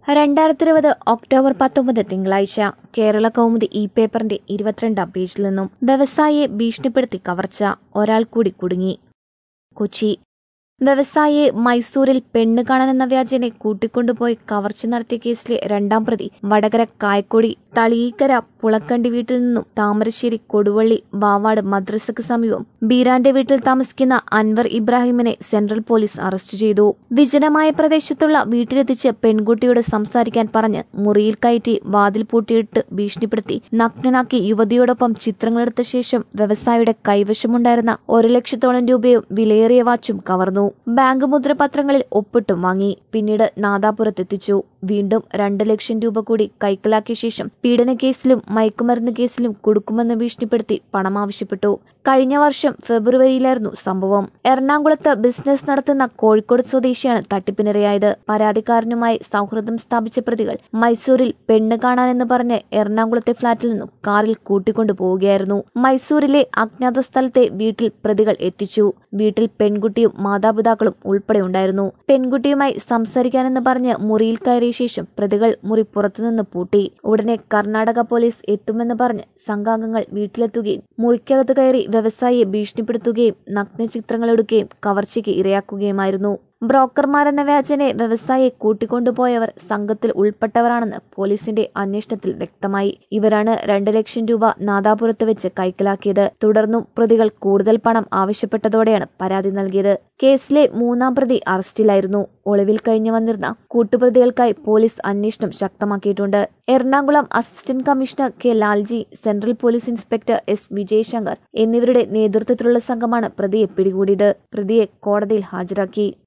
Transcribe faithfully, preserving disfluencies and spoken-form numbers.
രണ്ടായിരത്തി ഇരുപത് ഒക്ടോബർ പത്തൊമ്പത് തിങ്കളാഴ്ച കേരള കൗമുദി ഇ പേപ്പറിന്റെ ഇരുപത്തിരണ്ടാം പേജിൽ നിന്നും വ്യവസായിയെ ഭീഷണിപ്പെടുത്തി കവർച്ച, ഒരാൾ കൂടി കുടുങ്ങി. കൊച്ചി വ്യവസായിയെ മൈസൂരിൽ പെണ്ണ് കാണാനെന്ന വ്യാജേനെ കൂട്ടിക്കൊണ്ടുപോയി കവർച്ച നടത്തിയ കേസിലെ രണ്ടാം പ്രതി വടകര കായക്കൊടി തളിയിക്കര പുളക്കണ്ടി വീട്ടിൽ നിന്നും താമരശ്ശേരി കൊടുവള്ളി വാവാട് മദ്രസക്ക് സമീപം ബീരാന്റെ വീട്ടിൽ താമസിക്കുന്ന അൻവർ ഇബ്രാഹിമിനെ സെൻട്രൽ പോലീസ് അറസ്റ്റ് ചെയ്തു. വിജനമായ പ്രദേശത്തുള്ള വീട്ടിലെത്തിച്ച് പെൺകുട്ടിയോട് സംസാരിക്കാൻ പറഞ്ഞ് മുറിയിൽ കയറ്റി വാതിൽ പൂട്ടിയിട്ട് ഭീഷണിപ്പെടുത്തി നഗ്നനാക്കി യുവതിയോടൊപ്പം ചിത്രങ്ങളെടുത്ത ശേഷം വ്യവസായിയുടെ കൈവശമുണ്ടായിരുന്ന ഒരു ലക്ഷത്തോളം രൂപയും വിലയേറിയ വാച്ചും കവർന്നു. ബാങ്ക് മുദ്രപത്രങ്ങളിൽ ഒപ്പിട്ടും വാങ്ങി. പിന്നീട് നാദാപുരത്തെത്തിച്ചു. വീണ്ടും രണ്ട് ലക്ഷം രൂപ കൂടി കൈക്കലാക്കിയ ശേഷം പീഡന കേസിലും മയക്കുമരുന്ന് കേസിലും കൊടുക്കുമെന്ന് ഭീഷണിപ്പെടുത്തി പണം ആവശ്യപ്പെട്ടു. കഴിഞ്ഞ വർഷം ഫെബ്രുവരിയിലായിരുന്നു സംഭവം. എറണാകുളത്ത് ബിസിനസ് നടത്തുന്ന കോഴിക്കോട് സ്വദേശിയാണ് തട്ടിപ്പിനിരയായത്. പരാതിക്കാരനുമായി സൗഹൃദം സ്ഥാപിച്ച പ്രതികൾ മൈസൂരിൽ പെണ്ണ് കാണാനെന്ന് പറഞ്ഞ് എറണാകുളത്തെ ഫ്ളാറ്റിൽ നിന്നും കാറിൽ കൂട്ടിക്കൊണ്ടു പോവുകയായിരുന്നു. മൈസൂരിലെ അജ്ഞാത സ്ഥലത്തെ വീട്ടിൽ പ്രതികൾ എത്തിച്ചു. വീട്ടിൽ പെൺകുട്ടിയും മാതാപിതാക്കളും ഉൾപ്പെടെ ഉണ്ടായിരുന്നു. പെൺകുട്ടിയുമായി സംസാരിക്കാനെന്ന് പറഞ്ഞ് മുറിയിൽ കയറിയ ശേഷം പ്രതികൾ മുറി പുറത്തുനിന്ന് പൂട്ടി. ഉടനെ കർണാടക പോലീസ് എത്തുമെന്ന് പറഞ്ഞ് സംഘാംഗങ്ങൾ വീട്ടിലെത്തുകയും മുറിക്കകത്ത് കയറി വ്യവസായിയെ ഭീഷണിപ്പെടുത്തുകയും നഗ്നചിത്രങ്ങളെടുക്കുകയും കവർച്ചയ്ക്ക് ഇരയാക്കുകയുമായിരുന്നു. ബ്രോക്കർമാരെന്ന വ്യാജനെ വ്യവസായിയെ കൂട്ടിക്കൊണ്ടുപോയവർ സംഘത്തിൽ ഉൾപ്പെട്ടവരാണെന്ന് പോലീസിന്റെ അന്വേഷണത്തിൽ വ്യക്തമായി. ഇവരാണ് രണ്ട് ലക്ഷം രൂപ നാദാപുരത്ത് വെച്ച് കൈക്കലാക്കിയത്. തുടർന്നും പ്രതികൾ കൂടുതൽ പണം ആവശ്യപ്പെട്ടതോടെയാണ് പരാതി നൽകിയത്. കേസിലെ മൂന്നാം പ്രതി അറസ്റ്റിലായിരുന്നു. ഒളിവിൽ കഴിഞ്ഞു വന്നിരുന്ന കൂട്ടുപ്രതികൾക്കായി പോലീസ് അന്വേഷണം ശക്തമാക്കിയിട്ടുണ്ട്. Ernakulam assistant commissioner K Lalji, central police inspector S Vijayashankar എന്നിവരുടെ നേതൃത്വത്തിലുള്ള സംഘമാണ് പ്രതിയെ പിടികൂടിയത്. പ്രതിയെ കോടതിയിൽ ഹാജരാക്കി.